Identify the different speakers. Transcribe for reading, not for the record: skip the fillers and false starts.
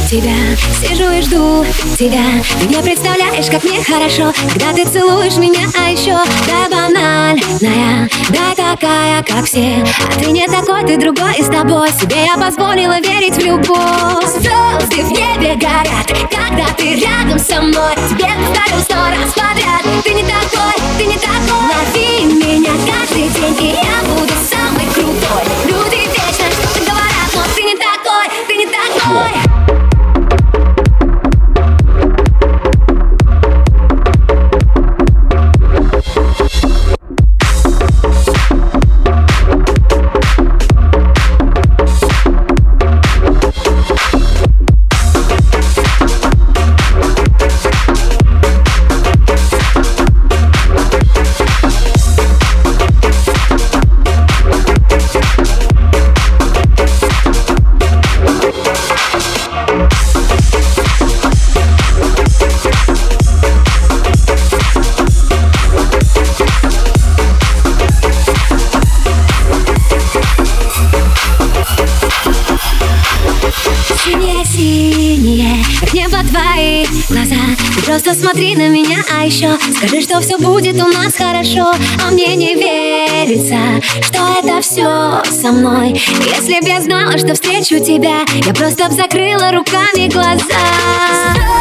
Speaker 1: тебя, сижу и жду тебя. Ты не представляешь, как мне хорошо, когда ты целуешь меня, а еще да банальная, да такая, как все. А ты не такой, ты другой, и с тобой себе я позволила верить в любовь. Звезды в небе горят, когда ты рядом со мной. Тебе повторю 100 раз подряд: ты не такой, ты не такой. Лови меня каждый день, и я буду самый крутой. Люди вечно что-то говорят, но ты не такой, ты не такой. Синие, как небо твои глаза. Ты просто смотри на меня, а еще скажи, что все будет у нас хорошо. А мне не верится, что это все со мной. Если б я знала, что встречу тебя, я просто б закрыла руками глаза.